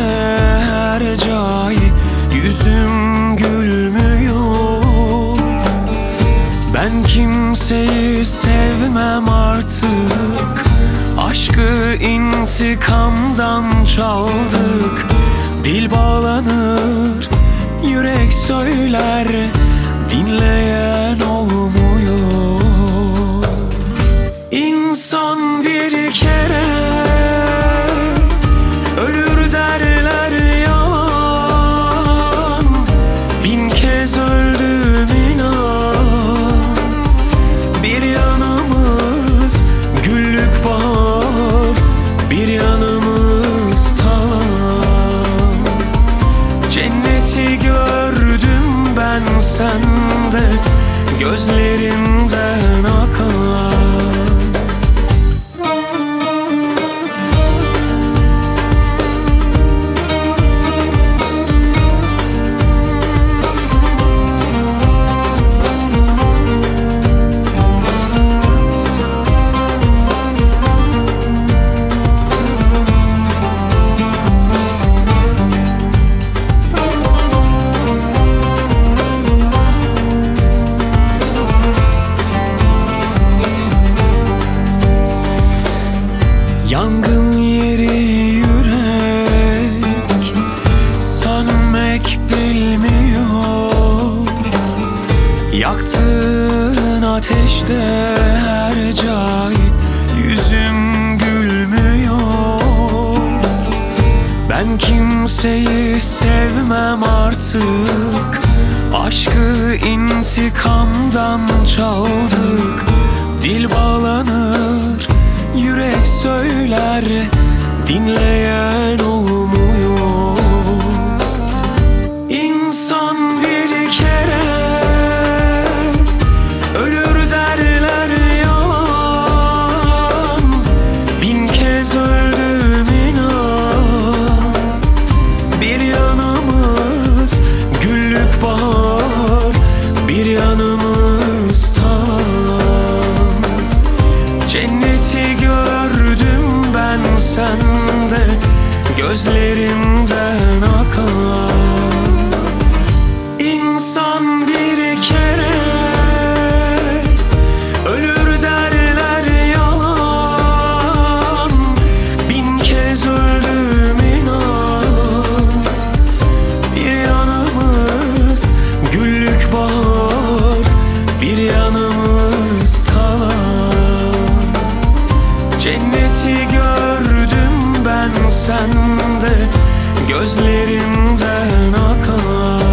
Hercai yüzüm gülmüyor. Ben kimseyi sevmem artık. Aşkı intikamdan çaldık. Dil bağlanır, yürek söyler, dinleyen olmuyor. İnsan bir kere ölür derler yalan. Bin kez öldüm inan. Bir yanımız güllük bahar, bir yanımız talan. Cenneti gördüm ben sende, gözlerimden akan. Yangın yeri yürek, sönmek bilmiyor. Yaktığın ateşte Hercai yüzüm gülmüyor. Ben kimseyi sevmem artık. Aşkı intikamdan çaldık. Dil bağlanır, yürek söyler, dinleyen olmuyor. İnsan bir kere ölür derler yalan. Bin kez öldüm inan. Bir yanımız güllük bahar, bir yanımız talan. Cenneti gördüm ben sende, gözlerimden akan. İnsan bir kere ölür derler yalan. Bin kez öldüm inan. Bir yanımız güllük bahar, bir yanımız talan. Cenneti gördüm ben sende, gözlerimden akan.